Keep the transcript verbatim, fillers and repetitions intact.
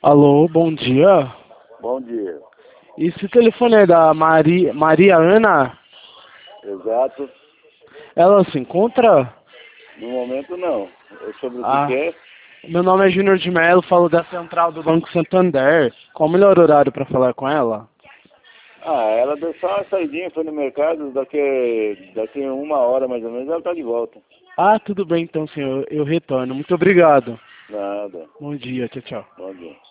Alô, bom dia. Bom dia. Esse telefone é da Maria, Maria Ana? Exato. Ela se encontra? No momento não. É sobre o que Ah, que é? meu nome é Júnior de Mello, falo da central do Banco Santander. Qual o melhor horário para falar com ela? Ah, ela deu só uma saidinha, foi no mercado, daqui, daqui uma hora mais ou menos ela tá de volta. Ah, tudo bem então, senhor. Eu retorno. Muito obrigado. Nada. Bom dia, tchau, tchau. Bom dia.